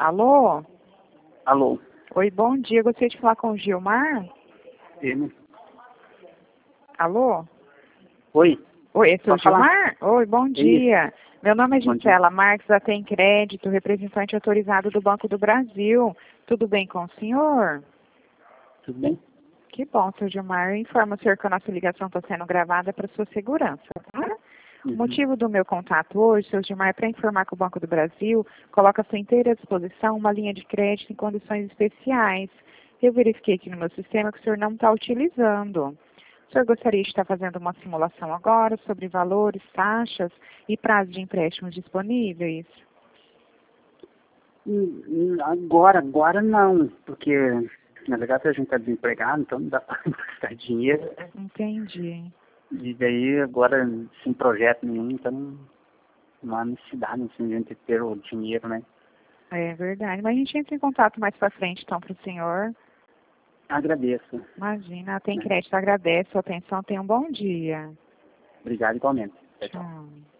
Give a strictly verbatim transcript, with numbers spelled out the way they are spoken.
Alô? Alô? Oi, bom dia. Gostaria de falar com o Gilmar? Ele? Alô? Oi? Oi, é o seu Pode falar. Gilmar? Oi, bom dia. Meu nome é Bom Gisela Marques, da Tem Crédito, representante autorizado do Banco do Brasil. Tudo bem com o senhor? Tudo bem? Que bom, seu Gilmar. Eu informo o senhor que a nossa ligação está sendo gravada para sua segurança, tá? Uhum. O motivo do meu contato hoje, seu Gilmar, é para informar que o Banco do Brasil coloca à sua inteira disposição uma linha de crédito em condições especiais. Eu verifiquei aqui no meu sistema que o senhor não está utilizando. O senhor gostaria de estar fazendo uma simulação agora sobre valores, taxas e prazo de empréstimos disponíveis? Hum, hum, Agora, agora não, porque na verdade a gente está desempregado, então não dá para gastar dinheiro. Entendi. E daí agora sem projeto nenhum, então não há necessidade assim, de a gente ter o dinheiro, né? É verdade. Mas a gente entra em contato mais para frente, então, para o senhor. Agradeço. Imagina, Tem Né? Crédito agradece a sua atenção. Tenha um bom dia. Obrigado igualmente. Tchau, tchau. Tchau.